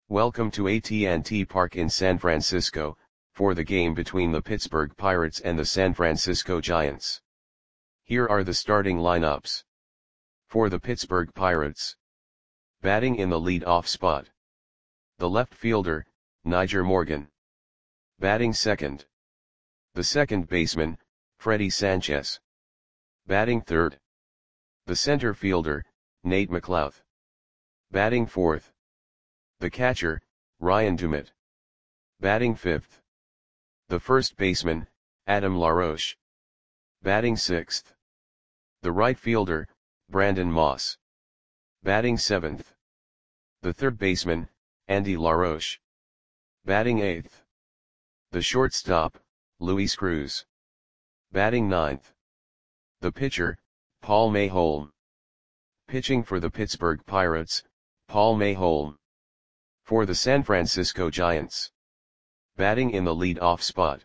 Welcome to AT&T Park in San Francisco, for the game between the Pittsburgh Pirates and the San Francisco Giants. Here are the starting lineups. For the Pittsburgh Pirates. Batting in the lead-off spot. The left fielder, Nyjer Morgan. Batting second. The second baseman, Freddie Sanchez. Batting third. The center fielder, Nate McLouth. Batting fourth. The catcher, Ryan Doumit. Batting fifth. The first baseman, Adam LaRoche. Batting sixth. The right fielder, Brandon Moss. Batting seventh. The third baseman, Andy LaRoche. Batting eighth. The shortstop, Luis Cruz. Batting ninth. The pitcher, Paul Mayholm. Pitching for the Pittsburgh Pirates, Paul Mayholm. For the San Francisco Giants. Batting in the lead-off spot.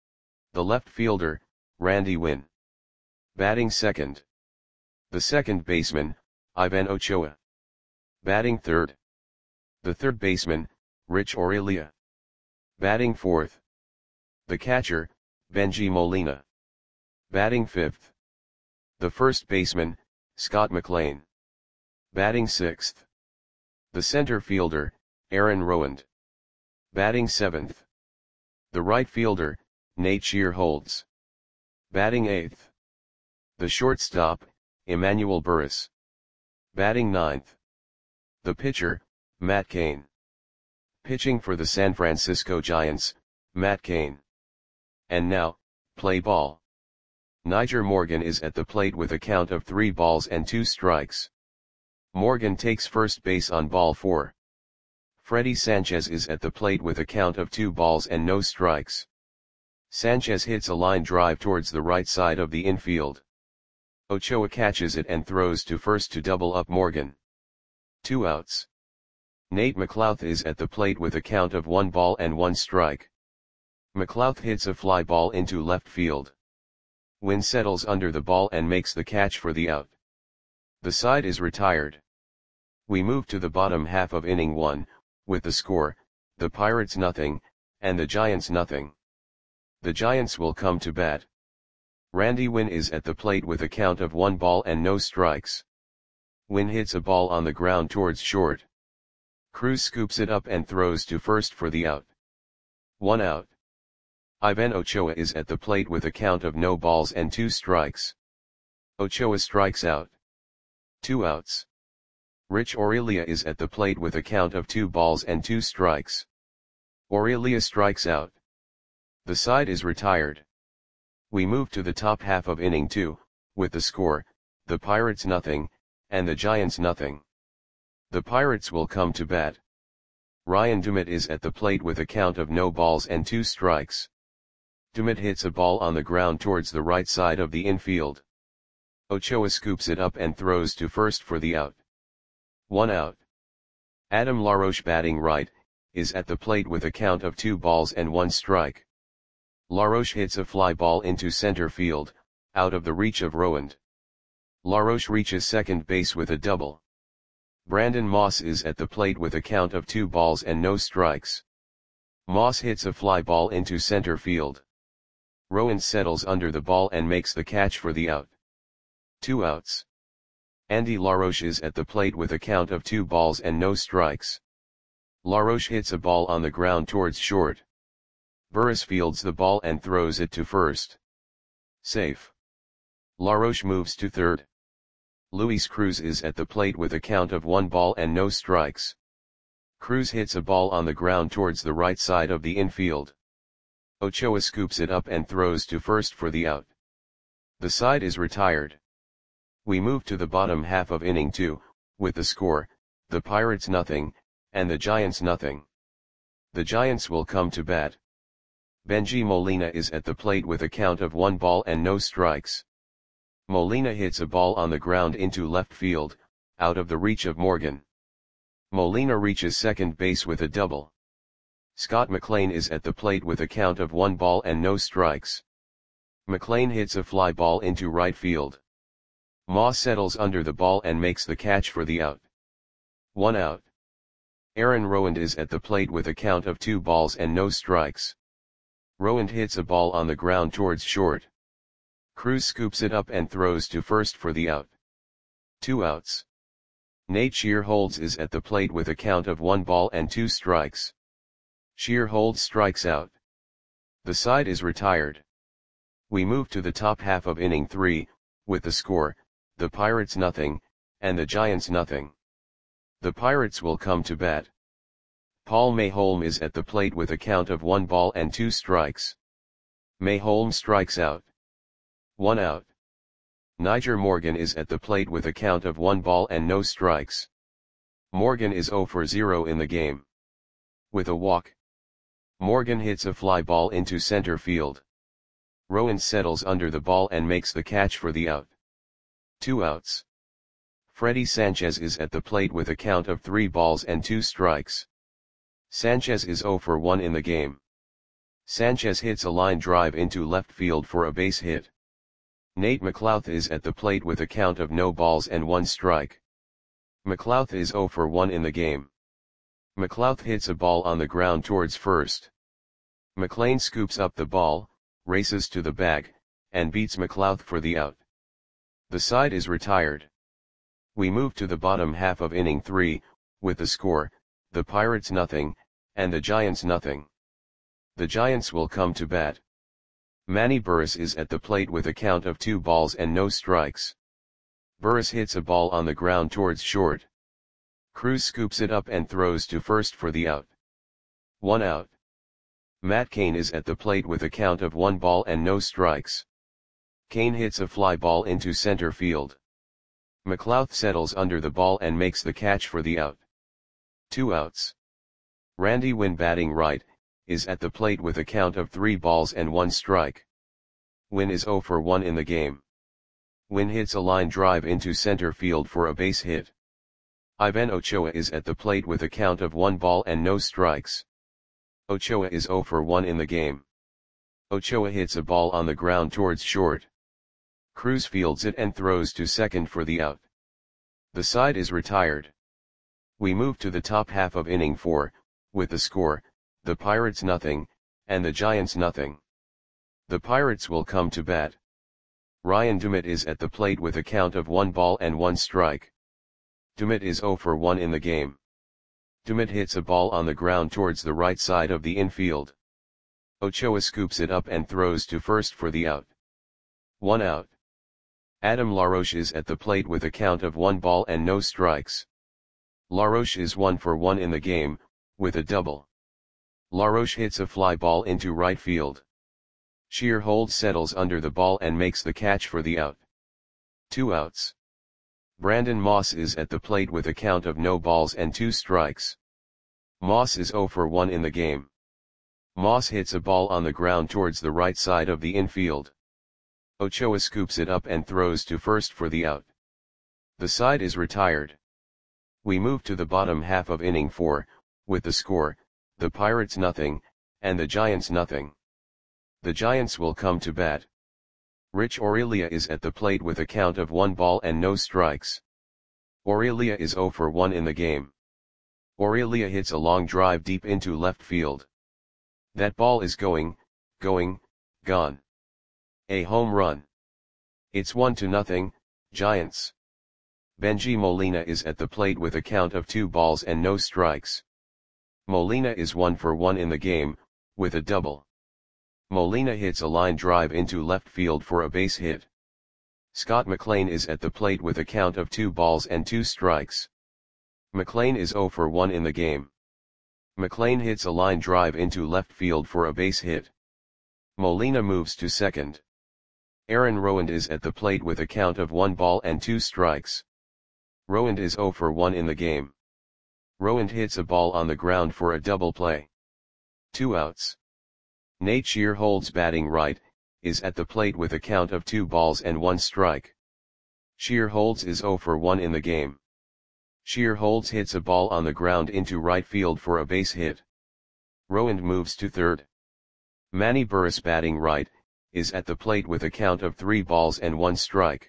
The left fielder, Randy Winn. Batting second. The second baseman, Ivan Ochoa. Batting third. The third baseman, Rich Aurelia. Batting fourth. The catcher, Bengie Molina. Batting fifth. The first baseman, Scott McLean. Batting sixth. The center fielder, Aaron Rowand. Batting seventh. The right fielder, Nate Shearholtz. Batting eighth. The shortstop, Emmanuel Burris. Batting ninth. The pitcher, Matt Cain. Pitching for the San Francisco Giants, Matt Cain. And now, play ball. Nyjer Morgan is at the plate with a count of 3 balls and 2 strikes. Morgan takes first base on ball 4. Freddie Sanchez is at the plate with a count of 2 balls and no strikes. Sanchez hits a line drive towards the right side of the infield. Ochoa catches it and throws to first to double up Morgan. 2 outs. Nate McLouth is at the plate with a count of 1 ball and 1 strike. McLouth hits a fly ball into left field. Winn settles under the ball and makes the catch for the out. The side is retired. We move to the bottom half of inning 1, with the score, the Pirates nothing, and the Giants nothing. The Giants will come to bat. Randy Winn is at the plate with a count of 1 ball and no strikes. Winn hits a ball on the ground towards short. Cruz scoops it up and throws to first for the out. 1 out. Ivan Ochoa is at the plate with a count of no balls and 2 strikes. Ochoa strikes out. 2 outs. Rich Aurelia is at the plate with a count of 2 balls and 2 strikes. Aurelia strikes out. The side is retired. We move to the top half of inning 2, with the score, the Pirates nothing, and the Giants nothing. The Pirates will come to bat. Ryan Doumit is at the plate with a count of no balls and 2 strikes. Doumit hits a ball on the ground towards the right side of the infield. Ochoa scoops it up and throws to first for the out. 1 out. Adam LaRoche batting right, is at the plate with a count of 2 balls and 1 strike. LaRoche hits a fly ball into center field, out of the reach of Rowand. LaRoche reaches second base with a double. Brandon Moss is at the plate with a count of 2 balls and no strikes. Moss hits a fly ball into center field. Rowand settles under the ball and makes the catch for the out. 2 outs. Andy LaRoche is at the plate with a count of 2 balls and no strikes. LaRoche hits a ball on the ground towards short. Burris fields the ball and throws it to first. Safe. LaRoche moves to third. Luis Cruz is at the plate with a count of 1 ball and no strikes. Cruz hits a ball on the ground towards the right side of the infield. Ochoa scoops it up and throws to first for the out. The side is retired. We move to the bottom half of inning 2, with the score, the Pirates nothing, and the Giants nothing. The Giants will come to bat. Bengie Molina is at the plate with a count of 1 ball and no strikes. Molina hits a ball on the ground into left field, out of the reach of Morgan. Molina reaches second base with a double. Scott McLean is at the plate with a count of 1 ball and no strikes. McLean hits a fly ball into right field. Moss settles under the ball and makes the catch for the out. 1 out. Aaron Rowand is at the plate with a count of 2 balls and no strikes. Rowand hits a ball on the ground towards short. Cruz scoops it up and throws to first for the out. 2 outs. Nate Shearholds is at the plate with a count of 1 ball and 2 strikes. Shearholds strikes out. The side is retired. We move to the top half of inning 3, with the score, the Pirates nothing, and the Giants nothing. The Pirates will come to bat. Paul Mayholm is at the plate with a count of 1 ball and 2 strikes. Mayholm strikes out. 1 out. Nyjer Morgan is at the plate with a count of 1 ball and no strikes. Morgan is 0 for 0 in the game. With a walk, Morgan hits a fly ball into center field. Rowand settles under the ball and makes the catch for the out. 2 outs. Freddy Sanchez is at the plate with a count of 3 balls and 2 strikes. Sanchez is 0 for 1 in the game. Sanchez hits a line drive into left field for a base hit. Nate McLouth is at the plate with a count of no balls and 1 strike. McLouth is 0 for 1 in the game. McLouth hits a ball on the ground towards first. McLean scoops up the ball, races to the bag, and beats McLouth for the out. The side is retired. We move to the bottom half of inning 3, with the score, the Pirates nothing, and the Giants nothing. The Giants will come to bat. Manny Burris is at the plate with a count of 2 balls and no strikes. Burris hits a ball on the ground towards short. Cruz scoops it up and throws to first for the out. 1 out. Matt Cain is at the plate with a count of 1 ball and no strikes. Cain hits a fly ball into center field. McLouth settles under the ball and makes the catch for the out. 2 outs. Randy Winn, batting right, is at the plate with a count of 3 balls and 1 strike. Winn is 0 for 1 in the game. Winn hits a line drive into center field for a base hit. Ivan Ochoa is at the plate with a count of 1 ball and no strikes. Ochoa is 0 for 1 in the game. Ochoa hits a ball on the ground towards short. Cruz fields it and throws to second for the out. The side is retired. We move to the top half of inning 4, with the score, the Pirates nothing, and the Giants nothing. The Pirates will come to bat. Ryan Dumit is at the plate with a count of 1 ball and 1 strike. Dumit is 0 for 1 in the game. Dumit hits a ball on the ground towards the right side of the infield. Ochoa scoops it up and throws to first for the out. 1 out. Adam LaRoche is at the plate with a count of 1 ball and no strikes. LaRoche is 1 for 1 in the game, with a double. LaRoche hits a fly ball into right field. Shearholds settles under the ball and makes the catch for the out. 2 outs. Brandon Moss is at the plate with a count of no balls and 2 strikes. Moss is 0 for 1 in the game. Moss hits a ball on the ground towards the right side of the infield. Ochoa scoops it up and throws to first for the out. The side is retired. We move to the bottom half of inning 4, with the score, the Pirates nothing, and the Giants nothing. The Giants will come to bat. Rich Aurelia is at the plate with a count of 1 ball and no strikes. Aurelia is 0 for 1 in the game. Aurelia hits a long drive deep into left field. That ball is gone. A home run. It's 1-0, Giants. Benji Molina is at the plate with a count of 2 balls and no strikes. Molina is 1 for 1 in the game, with a double. Molina hits a line drive into left field for a base hit. Scott McLean is at the plate with a count of 2 balls and 2 strikes. McLean is 0 for 1 in the game. McLean hits a line drive into left field for a base hit. Molina moves to second. Aaron Rowand is at the plate with a count of 1 ball and 2 strikes. Rowand is 0 for 1 in the game. Rowand hits a ball on the ground for a double play. 2 outs. Nate Shearholds, batting right, is at the plate with a count of 2 balls and 1 strike. Shearholds is 0 for 1 in the game. Shearholds hits a ball on the ground into right field for a base hit. Rowand moves to third. Manny Burris, batting right, is at the plate with a count of 3 balls and 1 strike.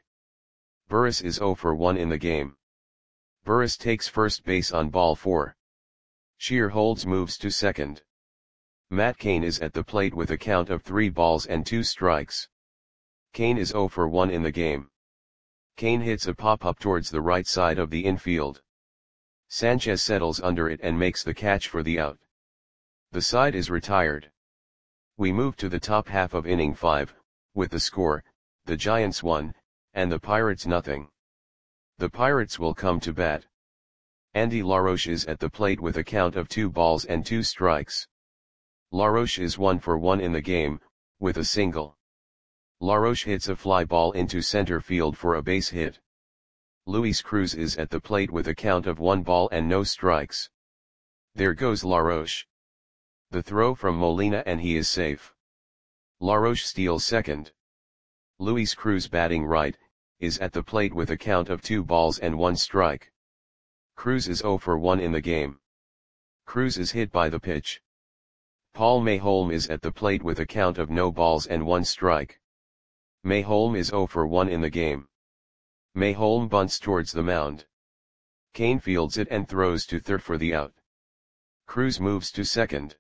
Burris is 0 for 1 in the game. Burris takes first base on ball 4. Sheer holds moves to second. Matt Cain is at the plate with a count of 3 balls and 2 strikes. Cain is 0 for 1 in the game. Cain hits a pop-up towards the right side of the infield. Sanchez settles under it and makes the catch for the out. The side is retired. We move to the top half of inning 5, with the score, the Giants 1, and the Pirates nothing. The Pirates will come to bat. Andy LaRoche is at the plate with a count of 2 balls and 2 strikes. LaRoche is 1 for 1 in the game, with a single. LaRoche hits a fly ball into center field for a base hit. Luis Cruz is at the plate with a count of 1 ball and no strikes. There goes LaRoche. The throw from Molina and he is safe. LaRoche steals second. Luis Cruz, batting right, is at the plate with a count of 2 balls and 1 strike. Cruz is 0 for 1 in the game. Cruz is hit by the pitch. Paul Mayholm is at the plate with a count of no balls and 1 strike. Mayholm is 0 for 1 in the game. Mayholm bunts towards the mound. Cain fields it and throws to third for the out. Cruz moves to second.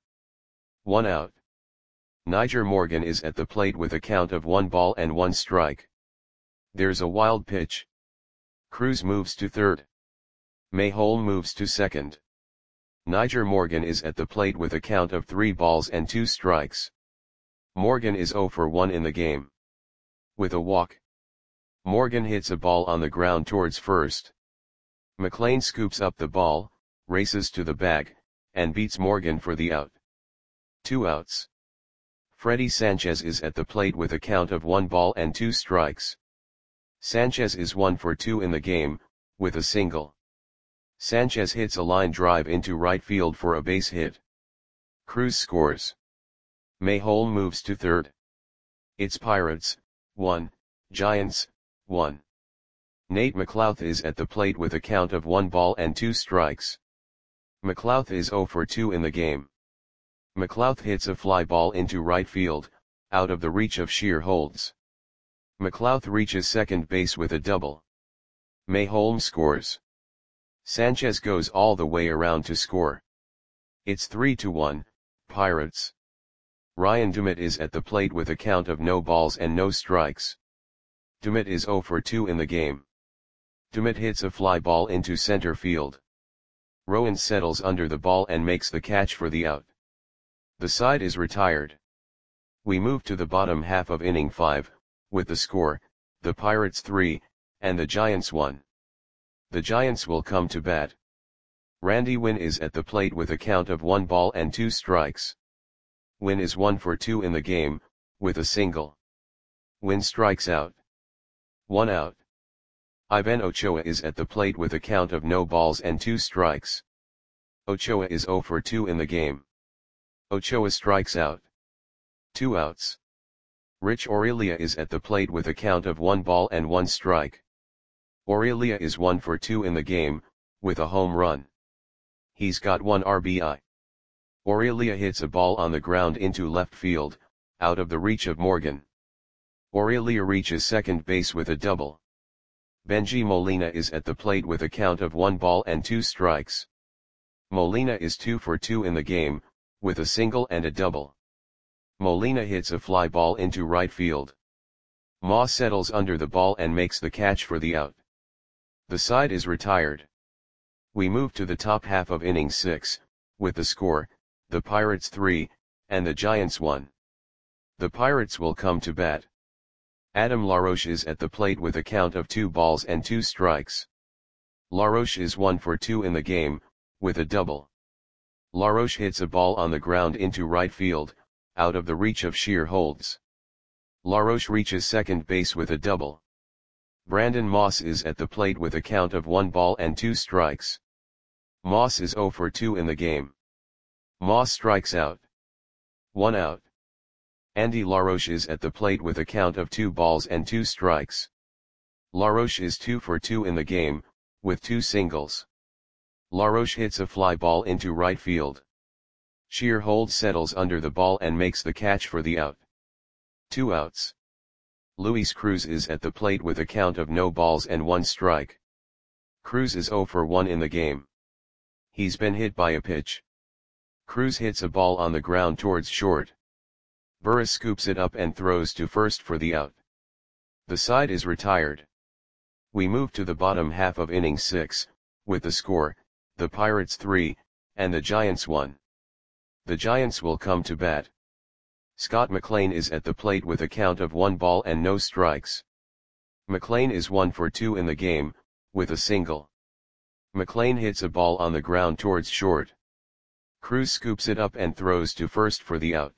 1 out. Nyjer Morgan is at the plate with a count of 1 ball and 1 strike. There's a wild pitch. Cruz moves to third. Mayholm moves to second. Nyjer Morgan is at the plate with a count of 3 balls and 2 strikes. Morgan is 0 for 1 in the game. With a walk, Morgan hits a ball on the ground towards first. McLean scoops up the ball, races to the bag, and beats Morgan for the out. 2 outs. Freddy Sanchez is at the plate with a count of 1 ball and 2 strikes. Sanchez is 1 for 2 in the game, with a single. Sanchez hits a line drive into right field for a base hit. Cruz scores. Mayholm moves to third. It's Pirates 1, Giants 1. Nate McLouth is at the plate with a count of 1 ball and 2 strikes. McLouth is 0 for 2 in the game. McLouth hits a fly ball into right field, out of the reach of Sheer Holds. McLouth reaches second base with a double. Mayholm scores. Sanchez goes all the way around to score. It's 3-1, Pirates. Ryan Dumit is at the plate with a count of no balls and no strikes. Dumit is 0 for 2 in the game. Dumit hits a fly ball into center field. Rowan settles under the ball and makes the catch for the out. The side is retired. We move to the bottom half of inning 5, with the score, the Pirates 3, and the Giants 1. The Giants will come to bat. Randy Winn is at the plate with a count of 1 ball and 2 strikes. Winn is 1 for 2 in the game, with a single. Winn strikes out. 1 out. Ivan Ochoa is at the plate with a count of no balls and 2 strikes. Ochoa is 0 for 2 in the game. Ochoa strikes out. 2 outs. Rich Aurelia is at the plate with a count of 1 ball and 1 strike. Aurelia is 1 for 2 in the game, with a home run. He's got 1 RBI. Aurelia hits a ball on the ground into left field, out of the reach of Morgan. Aurelia reaches second base with a double. Benji Molina is at the plate with a count of 1 ball and 2 strikes. Molina is 2 for 2 in the game, with a single and a double. Molina hits a fly ball into right field. Moss settles under the ball and makes the catch for the out. The side is retired. We move to the top half of inning 6, with the score, the Pirates 3, and the Giants 1. The Pirates will come to bat. Adam LaRoche is at the plate with a count of 2 balls and 2 strikes. LaRoche is 1 for 2 in the game, with a double. LaRoche hits a ball on the ground into right field, out of the reach of Sheer Holds. LaRoche reaches second base with a double. Brandon Moss is at the plate with a count of 1 ball and 2 strikes. Moss is 0 for 2 in the game. Moss strikes out. 1 out. Andy LaRoche is at the plate with a count of 2 balls and 2 strikes. LaRoche is 2 for 2 in the game, with 2 singles. LaRoche hits a fly ball into right field. Sheer Holds settles under the ball and makes the catch for the out. 2 outs. Luis Cruz is at the plate with a count of no balls and 1 strike. Cruz is 0 for 1 in the game. He's been hit by a pitch. Cruz hits a ball on the ground towards short. Burris scoops it up and throws to first for the out. The side is retired. We move to the bottom half of inning 6, with the score, the Pirates 3, and the Giants 1. The Giants will come to bat. Scott McLean is at the plate with a count of 1 ball and no strikes. McLean is 1 for 2 in the game, with a single. McLean hits a ball on the ground towards short. Cruz scoops it up and throws to first for the out.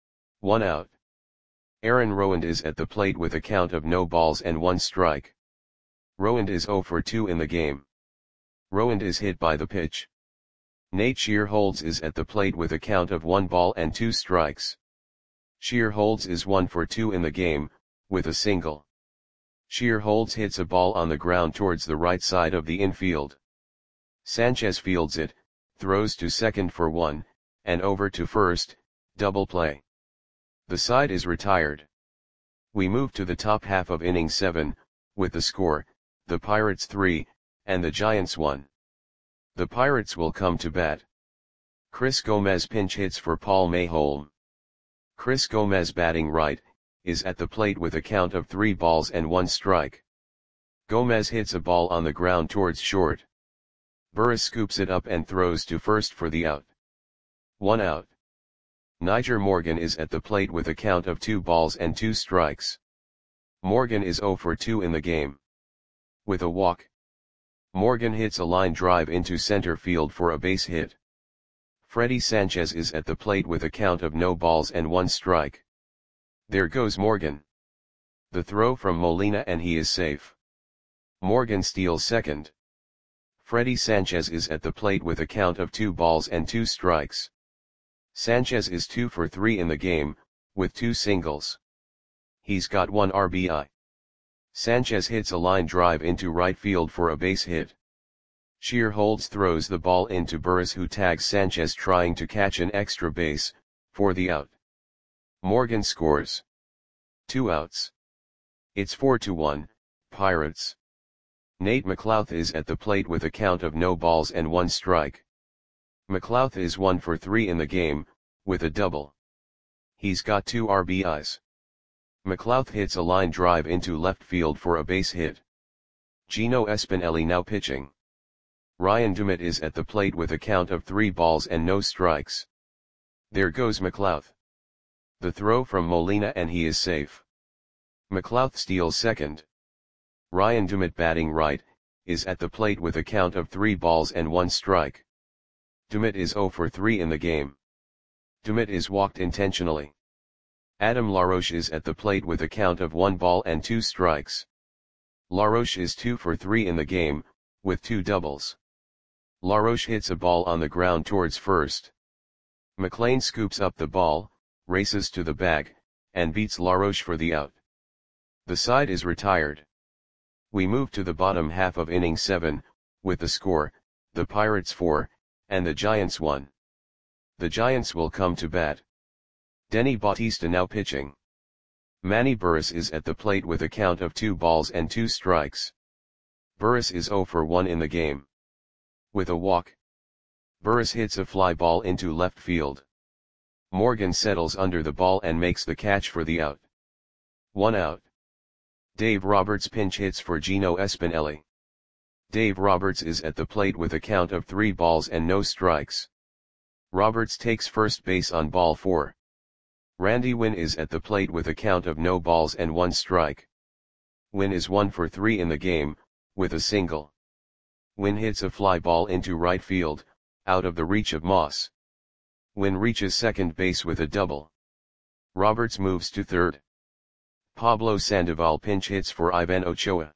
1 out. Aaron Rowand is at the plate with a count of no balls and 1 strike. Rowand is 0 for 2 in the game. Rowand is hit by the pitch. Nate Shearholds is at the plate with a count of 1 ball and 2 strikes. Shearholds is 1 for 2 in the game, with a single. Shearholds hits a ball on the ground towards the right side of the infield. Sanchez fields it, throws to second for 1, and over to first, double play. The side is retired. We move to the top half of inning 7, with the score, the Pirates 3, and the Giants 1. The Pirates will come to bat. Chris Gomez pinch hits for Paul Mayholm. Chris Gomez, batting right, is at the plate with a count of 3 balls and 1 strike. Gomez hits a ball on the ground towards short. Burris scoops it up and throws to first for the out. 1 out. Nyjer Morgan is at the plate with a count of 2 balls and 2 strikes. Morgan is 0 for 2 in the game. With a walk, Morgan hits a line drive into center field for a base hit. Freddie Sanchez is at the plate with a count of no balls and 1 strike. There goes Morgan. The throw from Molina and he is safe. Morgan steals second. Freddie Sanchez is at the plate with a count of 2 balls and 2 strikes. Sanchez is 2 for 3 in the game, with 2 singles. He's got 1 RBI. Sanchez hits a line drive into right field for a base hit. Shearholds throws the ball into Burris, who tags Sanchez trying to catch an extra base, for the out. Morgan scores. 2 outs. It's 4-1, Pirates. Nate McLouth is at the plate with a count of no balls and 1 strike. McLouth is 1 for 3 in the game, with a double. He's got 2 RBIs. McLouth hits a line drive into left field for a base hit. Gino Espinelli now pitching. Ryan Dumit is at the plate with a count of 3 balls and no strikes. There goes McLouth. The throw from Molina and he is safe. McLouth steals second. Ryan Dumit, batting right, is at the plate with a count of 3 balls and 1 strike. Dumit is 0 for 3 in the game. Dumit is walked intentionally. Adam LaRoche is at the plate with a count of 1 ball and 2 strikes. LaRoche is 2 for 3 in the game, with 2 doubles. LaRoche hits a ball on the ground towards first. McLean scoops up the ball, races to the bag, and beats LaRoche for the out. The side is retired. We move to the bottom half of inning 7, with the score, the Pirates 4, and the Giants 1. The Giants will come to bat. Denny Bautista now pitching. Manny Burris is at the plate with a count of 2 balls and 2 strikes. Burris is 0 for 1 in the game. With a walk, Burris hits a fly ball into left field. Morgan settles under the ball and makes the catch for the out. 1 out. Dave Roberts pinch hits for Gino Espinelli. Dave Roberts is at the plate with a count of 3 balls and no strikes. Roberts takes first base on ball 4. Randy Winn is at the plate with a count of no balls and 1 strike. Winn is 1 for 3 in the game, with a single. Winn hits a fly ball into right field, out of the reach of Moss. Winn reaches second base with a double. Roberts moves to third. Pablo Sandoval pinch hits for Ivan Ochoa.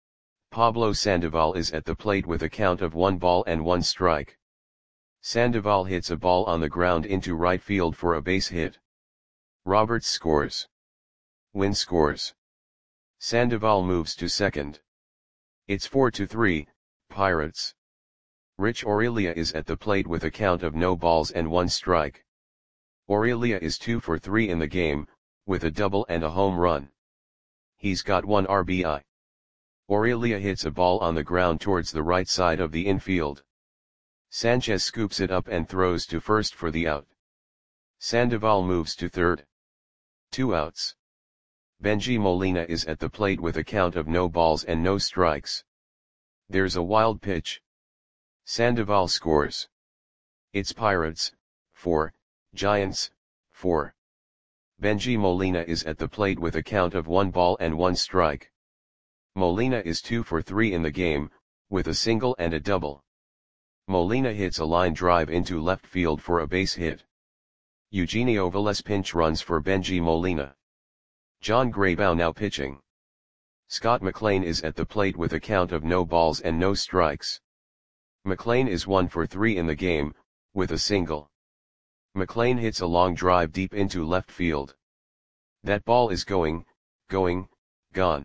Pablo Sandoval is at the plate with a count of 1 ball and 1 strike. Sandoval hits a ball on the ground into right field for a base hit. Roberts scores. Winn scores. Sandoval moves to second. It's 4-3, Pirates. Rich Aurelia is at the plate with a count of no balls and 1 strike. Aurelia is 2 for 3 in the game, with a double and a home run. He's got 1 RBI. Aurelia hits a ball on the ground towards the right side of the infield. Sanchez scoops it up and throws to first for the out. Sandoval moves to third. 2 outs. Benji Molina is at the plate with a count of no balls and no strikes. There's a wild pitch. Sandoval scores. It's Pirates, 4, Giants, 4. Benji Molina is at the plate with a count of 1 ball and 1 strike. Molina is 2 for 3 in the game, with a single and a double. Molina hits a line drive into left field for a base hit. Eugenio Velez pinch runs for Benji Molina. John Graybow now pitching. Scott McLean is at the plate with a count of no balls and no strikes. McLean is 1 for 3 in the game, with a single. McLean hits a long drive deep into left field. That ball is going, gone.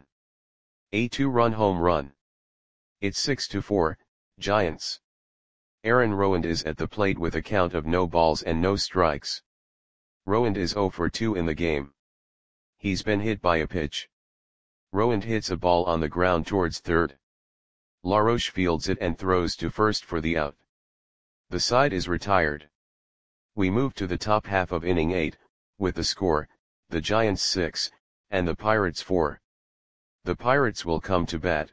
A 2-run home run. It's 6-4, Giants. Aaron Rowand is at the plate with a count of no balls and no strikes. Rowand is 0 for 2 in the game. He's been hit by a pitch. Rowand hits a ball on the ground towards third. LaRoche fields it and throws to first for the out. The side is retired. We move to the top half of inning 8, with the score, the Giants 6, and the Pirates 4. The Pirates will come to bat.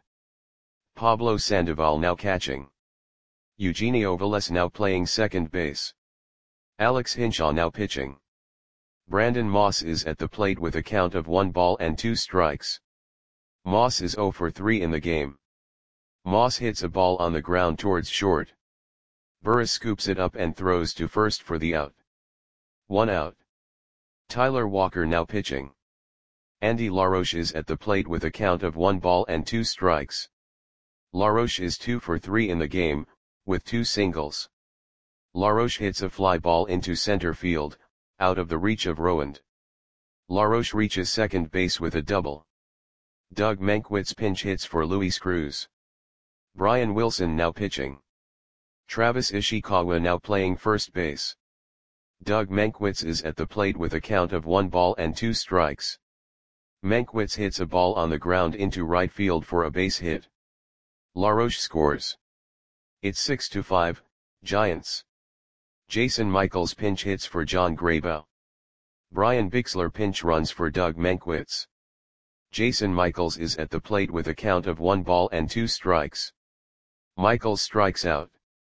Pablo Sandoval now catching. Eugenio Velez now playing second base. Alex Hinshaw now pitching. Brandon Moss is at the plate with a count of 1 ball and 2 strikes. Moss is 0 for 3 in the game. Moss hits a ball on the ground towards short. Burris scoops it up and throws to first for the out. 1 out. Tyler Walker now pitching. Andy LaRoche is at the plate with a count of 1 ball and 2 strikes. LaRoche is 2 for 3 in the game, with 2 singles. LaRoche hits a fly ball into center field, out of the reach of Rowand. LaRoche reaches second base with a double. Doug Mankiewicz pinch hits for Luis Cruz. Brian Wilson now pitching. Travis Ishikawa now playing first base. Doug Mankiewicz is at the plate with a count of 1 ball and 2 strikes. Mankiewicz hits a ball on the ground into right field for a base hit. LaRoche scores. It's 6-5, Giants. Jason Michaels pinch hits for John Graybow. Brian Bixler pinch runs for Doug Mankiewicz. Jason Michaels is at the plate with a count of 1 ball and 2 strikes. Michaels strikes out.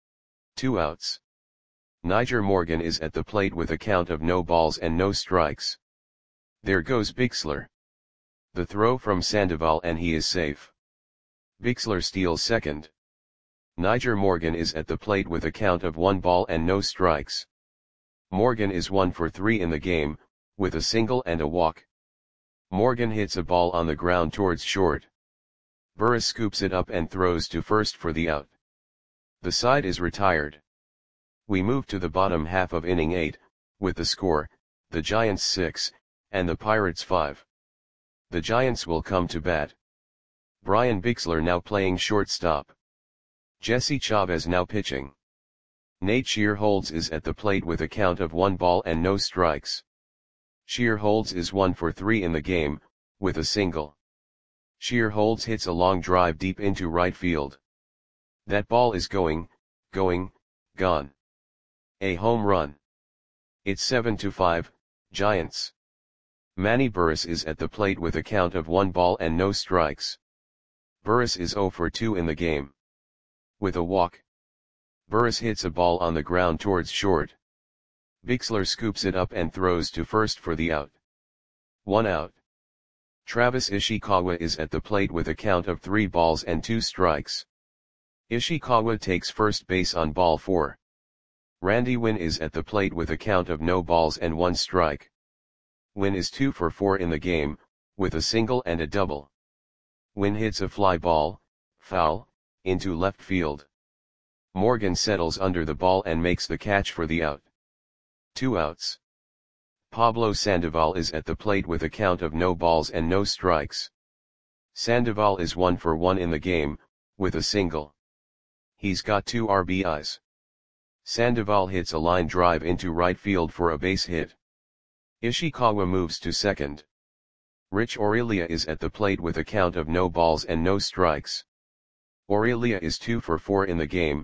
2 outs. Niger Morgan is at the plate with a count of no balls and no strikes. There goes Bixler. The throw from Sandoval and he is safe. Bixler steals second. Niger Morgan is at the plate with a count of 1 ball and no strikes. Morgan is 1 for 3 in the game, with a single and a walk. Morgan hits a ball on the ground towards short. Burris scoops it up and throws to first for the out. The side is retired. We move to the bottom half of inning 8, with the score, the Giants 6, and the Pirates 5. The Giants will come to bat. Brian Bixler now playing shortstop. Jesse Chavez now pitching. Nate Shearholds is at the plate with a count of 1 ball and no strikes. Shearholds is 1 for 3 in the game, with a single. Shearholds hits a long drive deep into right field. That ball is going, gone. A home run. It's 7-5, Giants. Manny Burris is at the plate with a count of 1 ball and no strikes. Burris is 0 for 2 in the game. With a walk. Burris hits a ball on the ground towards short. Bixler scoops it up and throws to first for the out. 1 out. Travis Ishikawa is at the plate with a count of 3 balls and 2 strikes. Ishikawa takes first base on ball 4. Randy Winn is at the plate with a count of no balls and 1 strike. Winn is 2 for 4 in the game, with a single and a double. Winn hits a fly ball, foul, into left field. Morgan settles under the ball and makes the catch for the out. 2 outs. Pablo Sandoval is at the plate with a count of no balls and no strikes. Sandoval is 1 for 1 in the game, with a single. He's got 2 RBIs. Sandoval hits a line drive into right field for a base hit. Ishikawa moves to second. Rich Aurelia is at the plate with a count of no balls and no strikes. Aurelia is 2 for 4 in the game,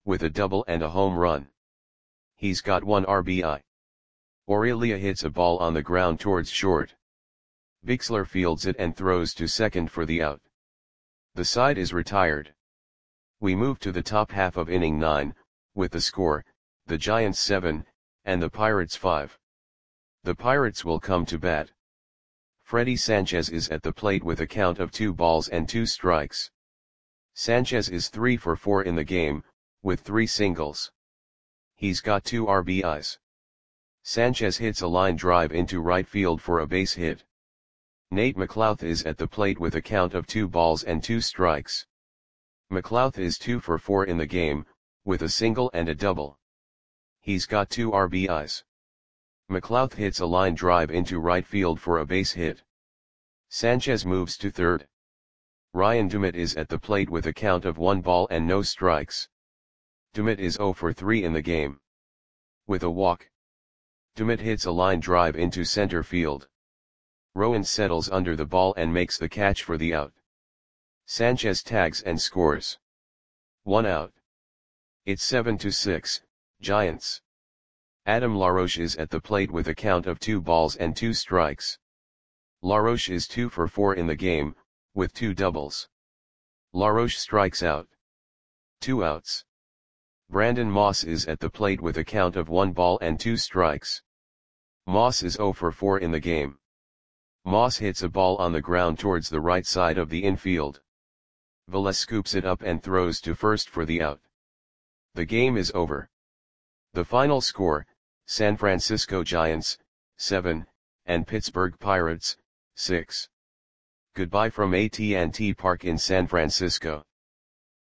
with a double and a home run. He's got 1 RBI. Aurelia hits a ball on the ground towards short. Bixler fields it and throws to second for the out. The side is retired. We move to the top half of inning 9, with the score, the Giants 7, and the Pirates 5. The Pirates will come to bat. Freddy Sanchez is at the plate with a count of 2 balls and 2 strikes. Sanchez is 3 for 4 in the game, with 3 singles. He's got 2 RBIs. Sanchez hits a line drive into right field for a base hit. Nate McLouth is at the plate with a count of 2 balls and 2 strikes. McLouth is 2 for 4 in the game, with a single and a double. He's got 2 RBIs. McLouth hits a line drive into right field for a base hit. Sanchez moves to third. Ryan Dumit is at the plate with a count of 1 ball and no strikes. Dumit is 0 for 3 in the game. With a walk. Dumit hits a line drive into center field. Rowan settles under the ball and makes the catch for the out. Sanchez tags and scores. 1 out. It's 7-6, Giants. Adam LaRoche is at the plate with a count of 2 balls and 2 strikes. LaRoche is 2 for 4 in the game, with 2 doubles. LaRoche strikes out. 2 outs. Brandon Moss is at the plate with a count of 1 ball and 2 strikes. Moss is 0 for 4 in the game. Moss hits a ball on the ground towards the right side of the infield. Velez scoops it up and throws to first for the out. The game is over. The final score, San Francisco Giants, 7, and Pittsburgh Pirates, 6. Goodbye from AT&T Park in San Francisco.